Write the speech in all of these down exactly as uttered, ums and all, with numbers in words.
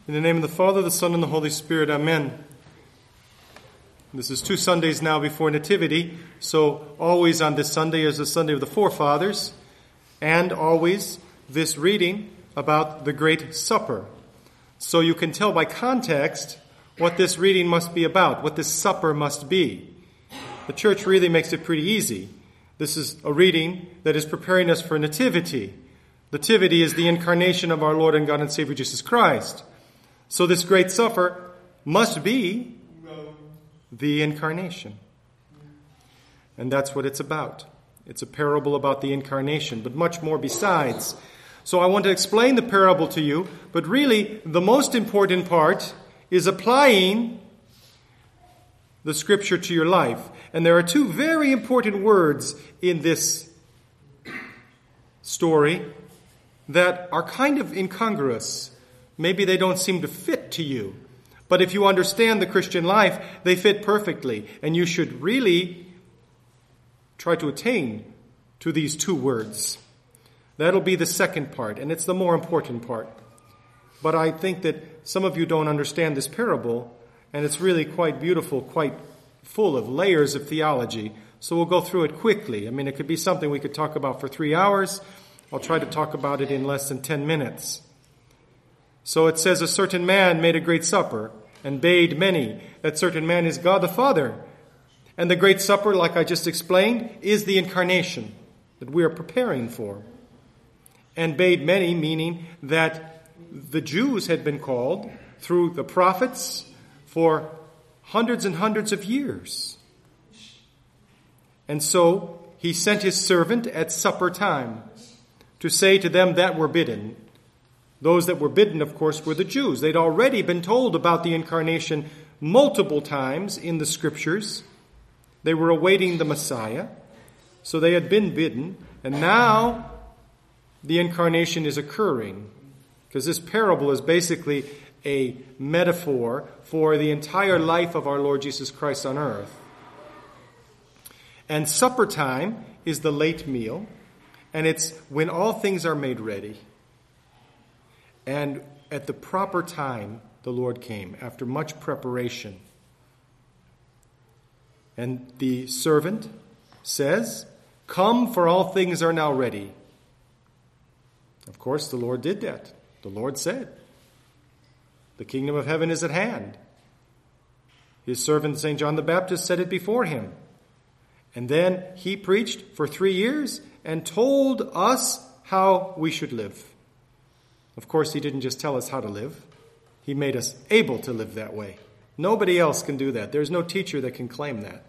In the name of the Father, the Son, and the Holy Spirit, amen. This is two Sundays now before Nativity, so always on this Sunday is the Sunday of the Forefathers, and always this reading about the Great Supper. So you can tell by context what this reading must be about, what this supper must be. The Church really makes it pretty easy. This is a reading that is preparing us for Nativity. Nativity is the incarnation of our Lord and God and Savior Jesus Christ. So this great supper must be the incarnation. And that's what it's about. It's a parable about the incarnation, but much more besides. So I want to explain the parable to you, but really the most important part is applying the Scripture to your life. And there are two very important words in this story that are kind of incongruous. Maybe they don't seem to fit to you. But if you understand the Christian life, they fit perfectly. And you should really try to attain to these two words. That'll be the second part, and it's the more important part. But I think that some of you don't understand this parable, and it's really quite beautiful, quite full of layers of theology. So we'll go through it quickly. I mean, it could be something we could talk about for three hours. I'll try to talk about it in less than ten minutes. So it says, a certain man made a great supper and bade many. That certain man is God the Father. And the great supper, like I just explained, is the incarnation that we are preparing for. And bade many, meaning that the Jews had been called through the prophets for hundreds and hundreds of years. And so he sent his servant at supper time to say to them that were bidden. Those that were bidden, of course, were the Jews. They'd already been told about the incarnation multiple times in the Scriptures. They were awaiting the Messiah, so they had been bidden. And now the incarnation is occurring, because this parable is basically a metaphor for the entire life of our Lord Jesus Christ on earth. And supper time is the late meal, and it's when all things are made ready. And at the proper time, the Lord came, after much preparation. And the servant says, "Come, for all things are now ready." Of course, the Lord did that. The Lord said, "The kingdom of heaven is at hand." His servant Saint John the Baptist said it before him. And then he preached for three years and told us how we should live. Of course, he didn't just tell us how to live. He made us able to live that way. Nobody else can do that. There's no teacher that can claim that.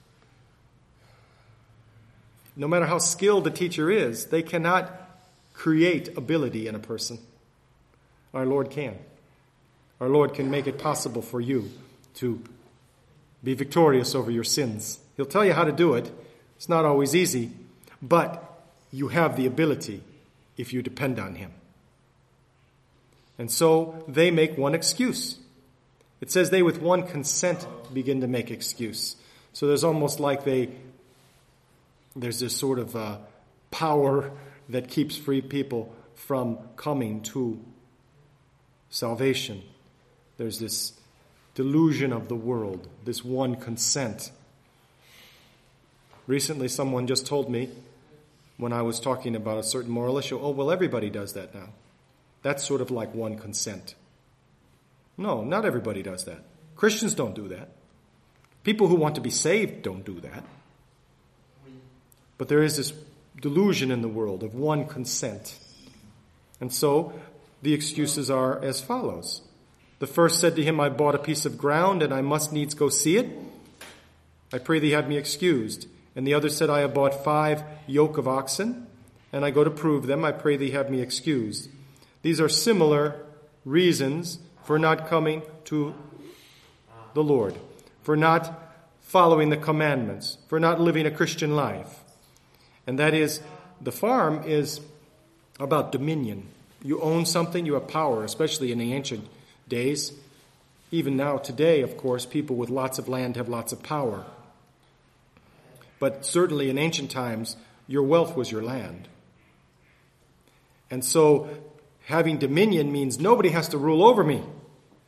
No matter how skilled a teacher is, they cannot create ability in a person. Our Lord can. Our Lord can make it possible for you to be victorious over your sins. He'll tell you how to do it. It's not always easy, but you have the ability if you depend on Him. And so they make one excuse. It says they with one consent begin to make excuse. So there's almost like they, there's this sort of uh, power that keeps free people from coming to salvation. There's this delusion of the world, this one consent. Recently someone just told me, when I was talking about a certain moral issue, oh, well, everybody does that now. That's sort of like one consent. No, not everybody does that. Christians don't do that. People who want to be saved don't do that. But there is this delusion in the world of one consent. And so the excuses are as follows. The first said to him, "I bought a piece of ground, and I must needs go see it. I pray thee have me excused." And the other said, "I have bought five yoke of oxen, and I go to prove them. I pray thee have me excused." These are similar reasons for not coming to the Lord, for not following the commandments, for not living a Christian life. And that is, the farm is about dominion. You own something, you have power, especially in the ancient days. Even now, today, of course, people with lots of land have lots of power. But certainly in ancient times, your wealth was your land. And so having dominion means nobody has to rule over me.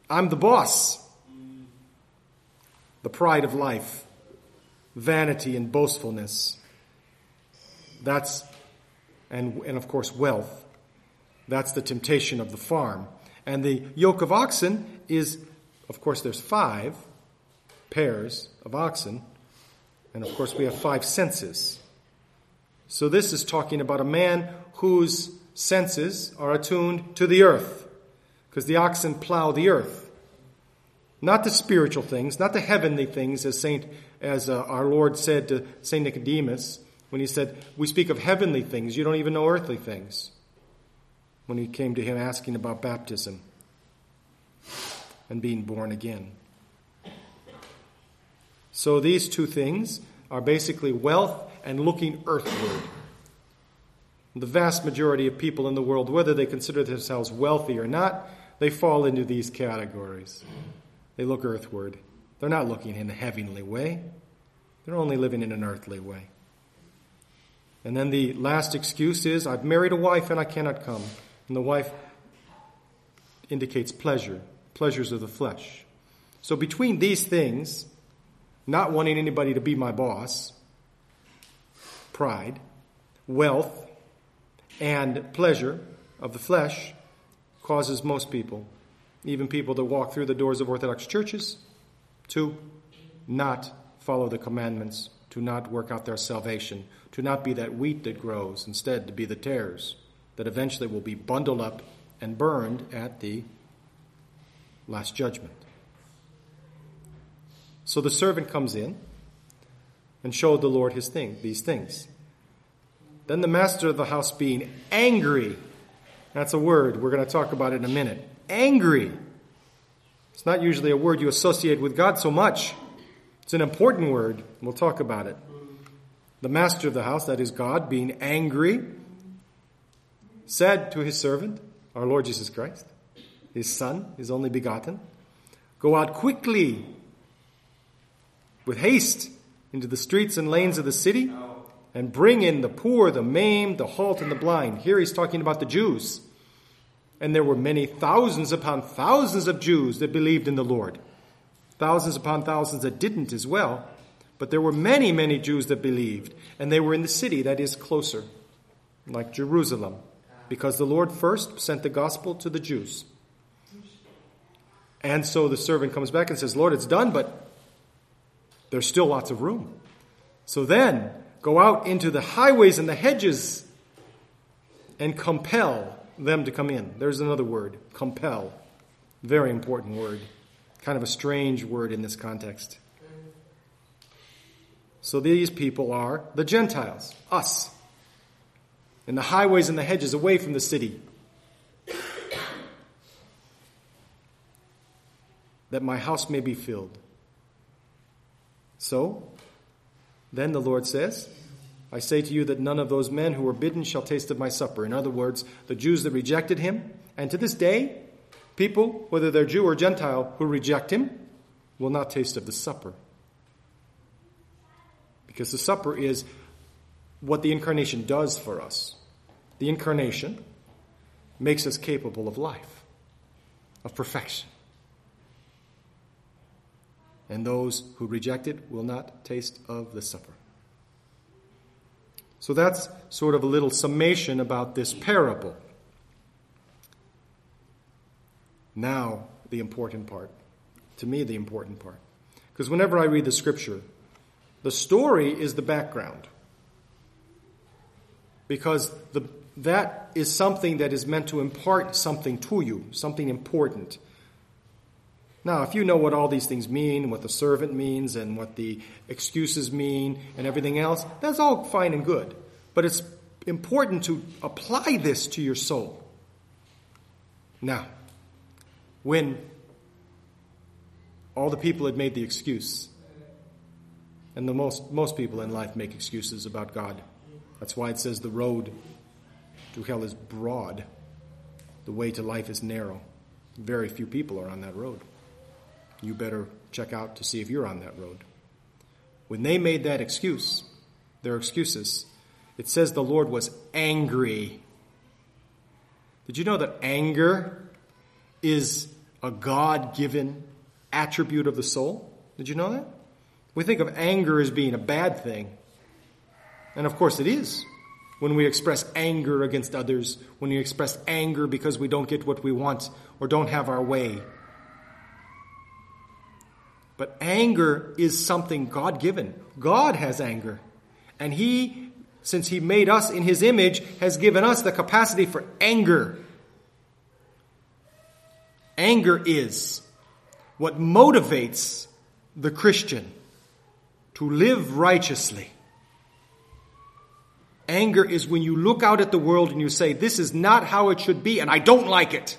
I'm the boss. The pride of life, vanity and boastfulness. That's, and, and of course, wealth. That's the temptation of the farm. And the yoke of oxen is, of course, there's five pairs of oxen. And of course, we have five senses. So this is talking about a man whose senses are attuned to the earth. Because the oxen plow the earth. Not the spiritual things, not the heavenly things, as Saint, as uh, our Lord said to Saint Nicodemus, when he said, we speak of heavenly things, you don't even know earthly things. When he came to him asking about baptism and being born again. So these two things are basically wealth and looking earthward. The vast majority of people in the world, whether they consider themselves wealthy or not, they fall into these categories. They look earthward. They're not looking in a heavenly way. They're only living in an earthly way. And then the last excuse is, I've married a wife and I cannot come. And the wife indicates pleasure, pleasures of the flesh. So between these things, not wanting anybody to be my boss, pride, wealth, and pleasure of the flesh causes most people, even people that walk through the doors of Orthodox churches, to not follow the commandments, to not work out their salvation, to not be that wheat that grows, instead to be the tares that eventually will be bundled up and burned at the last judgment. So the servant comes in and showed the Lord his thing, these things. Then the master of the house, being angry, that's a word, we're going to talk about it in a minute. Angry. It's not usually a word you associate with God so much. It's an important word. We'll talk about it. The master of the house, that is God, being angry, said to his servant, our Lord Jesus Christ, his son, his only begotten, go out quickly, with haste, into the streets and lanes of the city, and bring in the poor, the maimed, the halt, and the blind. Here he's talking about the Jews. And there were many thousands upon thousands of Jews that believed in the Lord. Thousands upon thousands that didn't as well. But there were many, many Jews that believed. And they were in the city that is closer, like Jerusalem. Because the Lord first sent the gospel to the Jews. And so the servant comes back and says, Lord, it's done, but there's still lots of room. So then, go out into the highways and the hedges and compel them to come in. There's another word, compel. Very important word. Kind of a strange word in this context. So these people are the Gentiles, us, in the highways and the hedges away from the city. That my house may be filled. So, then the Lord says, I say to you that none of those men who were bidden shall taste of my supper. In other words, the Jews that rejected him, and to this day, people, whether they're Jew or Gentile, who reject him, will not taste of the supper. Because the supper is what the incarnation does for us. The incarnation makes us capable of life, of perfection. And those who reject it will not taste of the supper. So that's sort of a little summation about this parable. Now, the important part. To me, the important part. Because whenever I read the scripture, the story is the background. Because the, that is something that is meant to impart something to you, something important. Now, if you know what all these things mean, what the servant means, and what the excuses mean, and everything else, that's all fine and good. But it's important to apply this to your soul. Now, when all the people had made the excuse, and the most, most people in life make excuses about God. That's why it says the road to hell is broad. The way to life is narrow. Very few people are on that road. You better check out to see if you're on that road. When they made that excuse, their excuses, it says the Lord was angry. Did you know that anger is a God-given attribute of the soul. Did you know that? We think of anger as being a bad thing. And of course it is. When we express anger against others, when we express anger because we don't get what we want or don't have our way. But anger is something God-given. God has anger. And He, since He made us in His image, has given us the capacity for anger. Anger is what motivates the Christian to live righteously. Anger is when you look out at the world and you say, this is not how it should be, and I don't like it.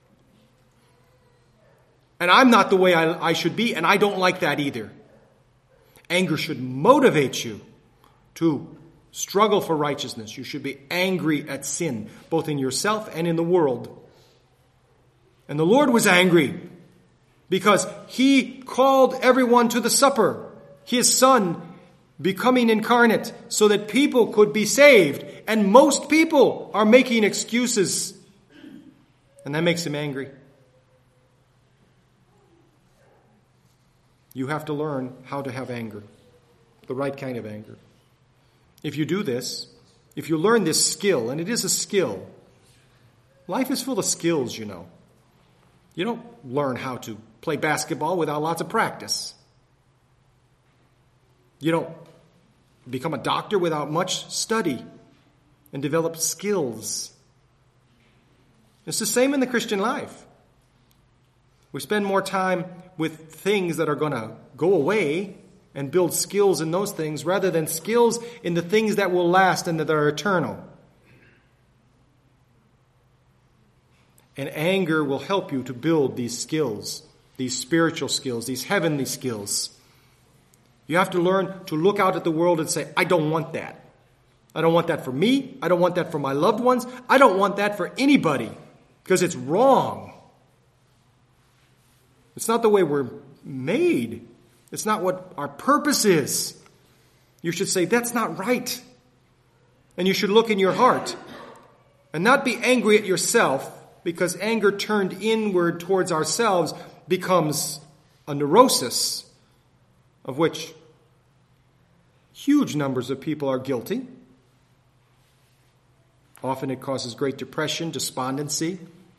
And I'm not the way I, I should be, and I don't like that either. Anger should motivate you to struggle for righteousness. You should be angry at sin, both in yourself and in the world. And the Lord was angry because He called everyone to the supper, His Son becoming incarnate so that people could be saved. And most people are making excuses. And that makes Him angry. You have to learn how to have anger, the right kind of anger. If you do this, if you learn this skill, and it is a skill, life is full of skills, you know. You don't learn how to play basketball without lots of practice. You don't become a doctor without much study and develop skills. It's the same in the Christian life. We spend more time with things that are going to go away and build skills in those things rather than skills in the things that will last and that are eternal. And anger will help you to build these skills, these spiritual skills, these heavenly skills. You have to learn to look out at the world and say, I don't want that. I don't want that for me. I don't want that for my loved ones. I don't want that for anybody because it's wrong. It's not the way we're made. It's not what our purpose is. You should say, that's not right. And you should look in your heart and not be angry at yourself, because anger turned inward towards ourselves becomes a neurosis of which huge numbers of people are guilty. Often it causes great depression, despondency,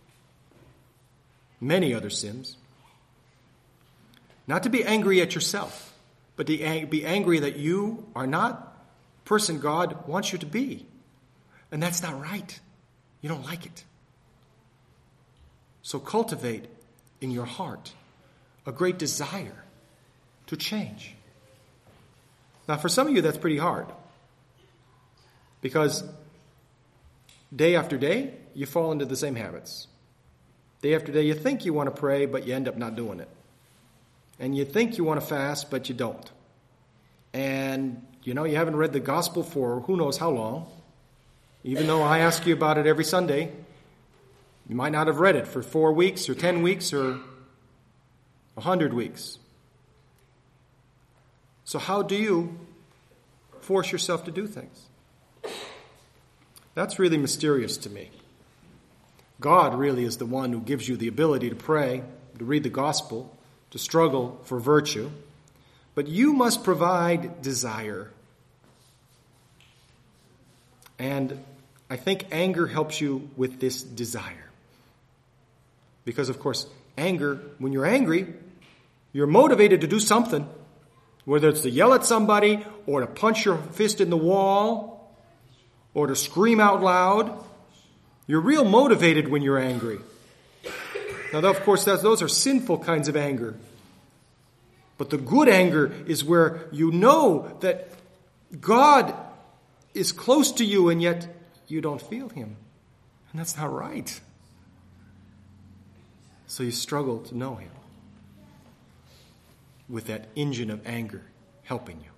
many other sins. Not to be angry at yourself, but to be angry that you are not the person God wants you to be. And that's not right. You don't like it. So cultivate in your heart a great desire to change. Now, for some of you, that's pretty hard. Because day after day, you fall into the same habits. Day after day, you think you want to pray, but you end up not doing it. And you think you want to fast, but you don't. And, you know, you haven't read the gospel for who knows how long. Even though I ask you about it every Sunday, you might not have read it for four weeks or ten weeks or a hundred weeks. So how do you force yourself to do things? That's really mysterious to me. God really is the one who gives you the ability to pray, to read the gospel, to struggle for virtue. But you must provide desire. And I think anger helps you with this desire. Because, of course, anger, when you're angry, you're motivated to do something. Whether it's to yell at somebody, or to punch your fist in the wall, or to scream out loud. You're real motivated when you're angry. Now, of course, those are sinful kinds of anger. But the good anger is where you know that God is close to you and yet you don't feel Him. And that's not right. So you struggle to know Him with that engine of anger helping you.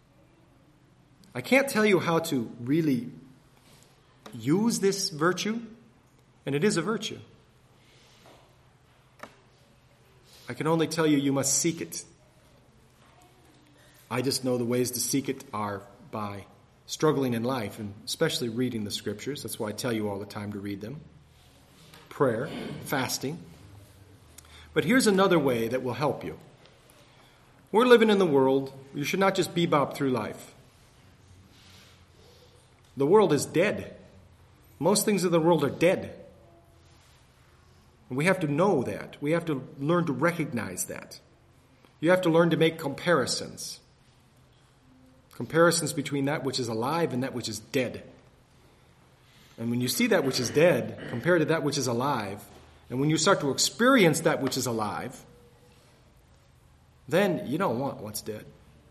I can't tell you how to really use this virtue, and it is a virtue. I can only tell you you must seek it. I just know the ways to seek it are by struggling in life, and especially reading the Scriptures. That's why I tell you all the time to read them. Prayer, fasting. But here's another way that will help you. We're living in the world. You should not just bebop through life. The world is dead. Most things in the world are dead. And we have to know that. We have to learn to recognize that. You have to learn to make comparisons. Comparisons between that which is alive and that which is dead. And when you see that which is dead compared to that which is alive, and when you start to experience that which is alive, then you don't want what's dead.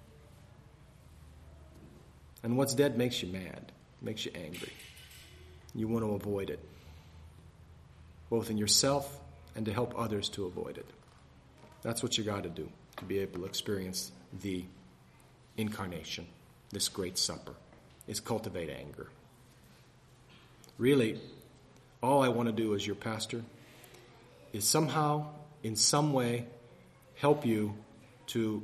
And what's dead makes you mad, makes you angry. You want to avoid it, both in yourself and to help others to avoid it. That's what you got to do to be able to experience the incarnation, this great supper, is cultivate anger. Really, all I want to do as your pastor is somehow, in some way, help you to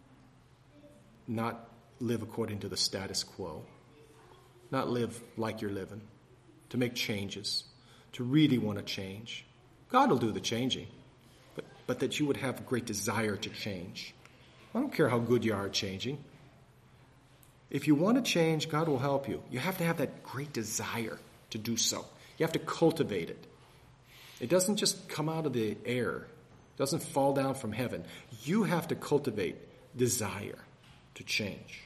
not live according to the status quo, not live like you're living, to make changes, to really want to change. God will do the changing, but, but that you would have a great desire to change. I don't care how good you are at changing. If you want to change, God will help you. You have to have that great desire to do so. You have to cultivate it. It doesn't just come out of the air. It doesn't fall down from heaven. You have to cultivate desire to change.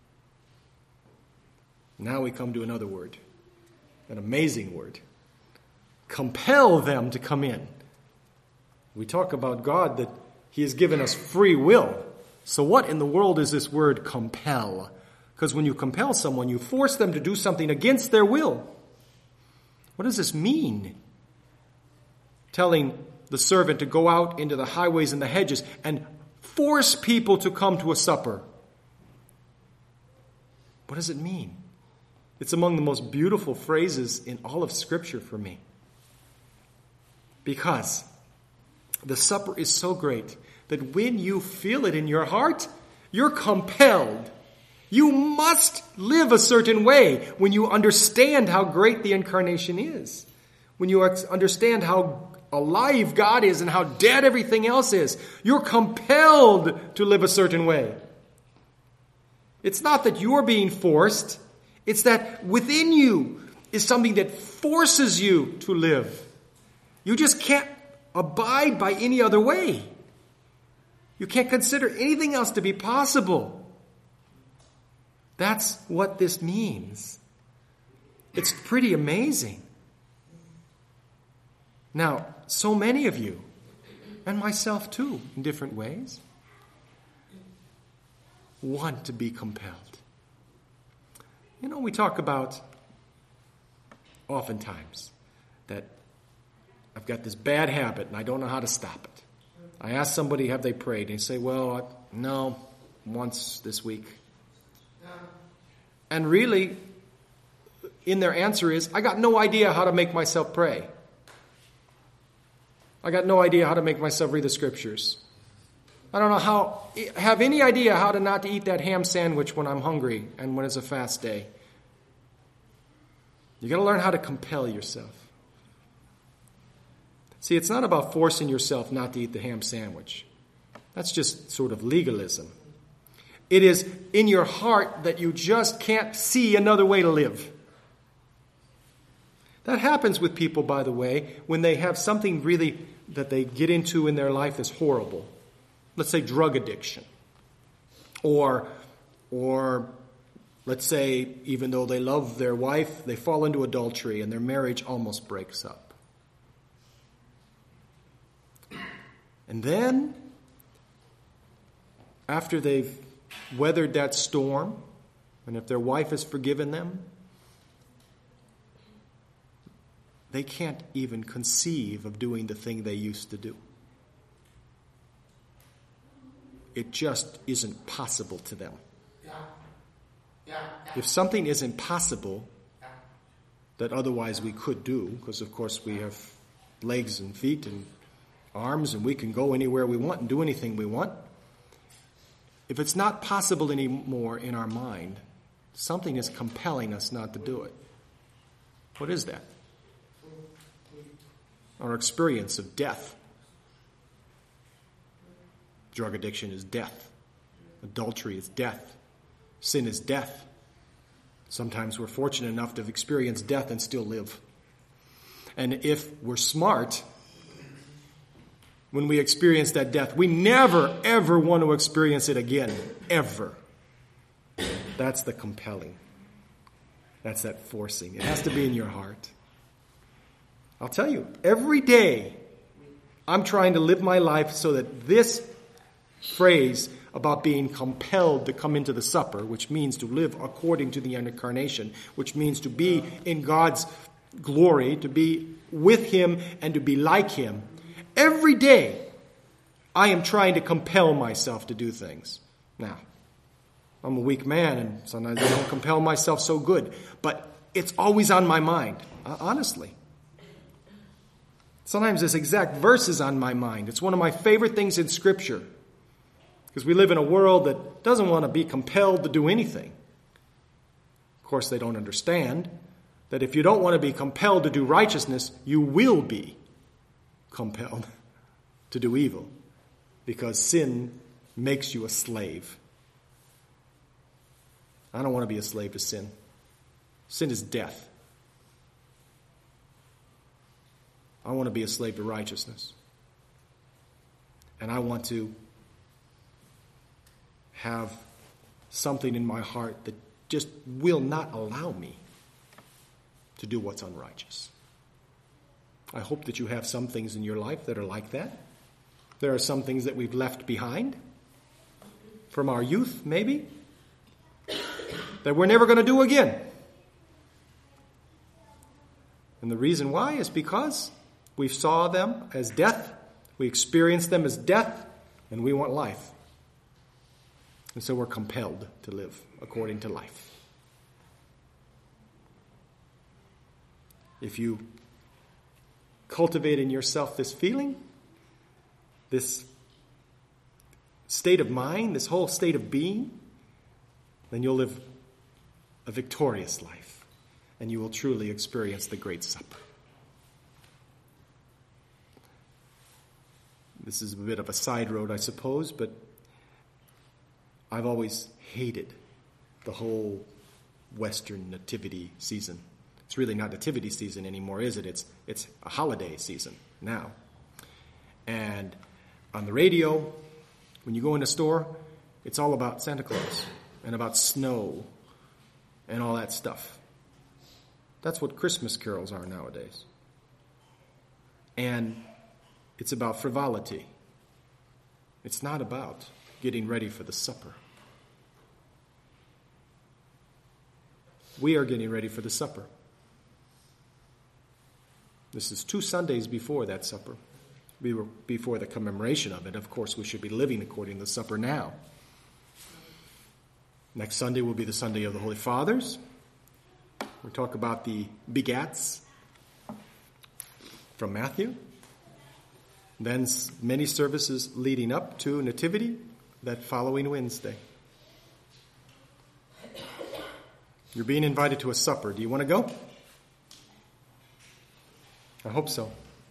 Now we come to another word, an amazing word. Compel them to come in. We talk about God that He has given us free will. So what in the world is this word compel? Because when you compel someone, you force them to do something against their will. What does this mean? Telling the servant to go out into the highways and the hedges and force people to come to a supper. What does it mean? It's among the most beautiful phrases in all of Scripture for me. Because the supper is so great that when you feel it in your heart, you're compelled. You must live a certain way when you understand how great the incarnation is. When you understand how alive God is and how dead everything else is. You're compelled to live a certain way. It's not that you're being forced. It's that within you is something that forces you to live. You just can't abide by any other way. You can't consider anything else to be possible. That's what this means. It's pretty amazing. Now, so many of you, and myself too, in different ways, want to be compelled. You know, we talk about oftentimes that I've got this bad habit and I don't know how to stop it. I ask somebody, have they prayed? And they say, well, no, once this week. And really, in their answer is, I got no idea how to make myself pray. I got no idea how to make myself read the Scriptures. I don't know how, have any idea how to not to eat that ham sandwich when I'm hungry and when it's a fast day. You got to learn how to compel yourself. See, it's not about forcing yourself not to eat the ham sandwich. That's just sort of legalism. It is in your heart that you just can't see another way to live. That happens with people, by the way, when they have something really that they get into in their life that's horrible. Let's say drug addiction. Or, or let's say even though they love their wife, they fall into adultery and their marriage almost breaks up. And then, after they've weathered that storm, and if their wife has forgiven them, they can't even conceive of doing the thing they used to do. It just isn't possible to them. If something isn't possible that otherwise we could do, because of course we have legs and feet and arms and we can go anywhere we want and do anything we want. If it's not possible anymore in our mind, something is compelling us not to do it. What is that? Our experience of death. Drug addiction is death. Adultery is death. Sin is death. Sometimes we're fortunate enough to have experienced death and still live. And if we're smart, when we experience that death, we never, ever want to experience it again. Ever. That's the compelling. That's that forcing. It has to be in your heart. I'll tell you, every day I'm trying to live my life so that this phrase about being compelled to come into the supper, which means to live according to the incarnation, which means to be in God's glory, to be with him and to be like him. Every day I am trying to compel myself to do things. Now, I'm a weak man and sometimes I don't compel myself so good, but it's always on my mind, honestly. Sometimes this exact verse is on my mind. It's one of my favorite things in Scripture. Because we live in a world that doesn't want to be compelled to do anything. Of course, they don't understand that if you don't want to be compelled to do righteousness, you will be compelled to do evil. Because sin makes you a slave. I don't want to be a slave to sin. Sin is death. I want to be a slave to righteousness. And I want to have something in my heart that just will not allow me to do what's unrighteous. I hope that you have some things in your life that are like that. There are some things that we've left behind from our youth, maybe, that we're never going to do again. And the reason why is because we saw them as death, we experienced them as death, and we want life. And so we're compelled to live according to life. If you cultivate in yourself this feeling, this state of mind, this whole state of being, then you'll live a victorious life, and you will truly experience the great supper. This is a bit of a side road, I suppose, but I've always hated the whole Western nativity season. It's really not nativity season anymore, is it? It's it's a holiday season now. And on the radio, when you go in a store, it's all about Santa Claus and about snow and all that stuff. That's what Christmas carols are nowadays. And it's about frivolity. It's not about getting ready for the supper. We are getting ready for the supper. This is two Sundays before that supper. We were before the commemoration of it. Of course, we should be living according to the supper now. Next Sunday will be the Sunday of the Holy Fathers. We'll talk about the begats from Matthew. Then many services leading up to Nativity that following Wednesday. You're being invited to a supper. Do you want to go? I hope so.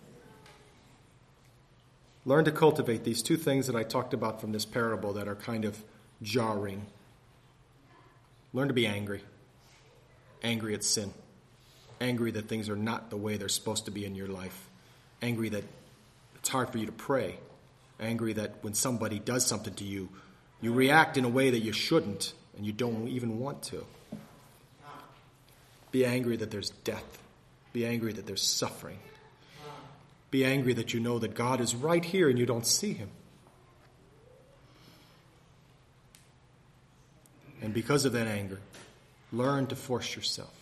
Learn to cultivate these two things that I talked about from this parable that are kind of jarring. Learn to be angry. Angry at sin. Angry that things are not the way they're supposed to be in your life. Angry that it's hard for you to pray. Angry that when somebody does something to you, you react in a way that you shouldn't and you don't even want to. Be angry that there's death. Be angry that there's suffering. Be angry that you know that God is right here and you don't see him. And because of that anger, learn to force yourself.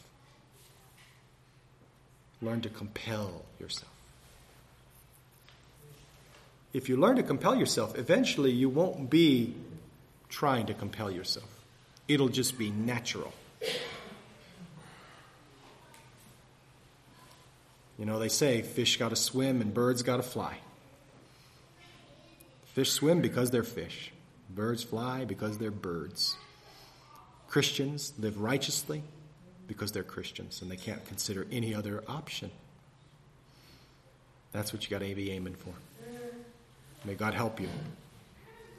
Learn to compel yourself. If you learn to compel yourself, eventually you won't be trying to compel yourself. It'll just be natural. You know, they say fish got to swim and birds got to fly. Fish swim because they're fish. Birds fly because they're birds. Christians live righteously because they're Christians and they can't consider any other option. That's what you got to be aiming for. May God help you.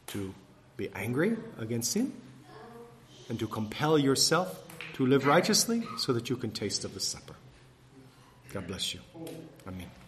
to be angry against sin and to compel yourself to live righteously so that you can taste of the supper. God bless you. Amen.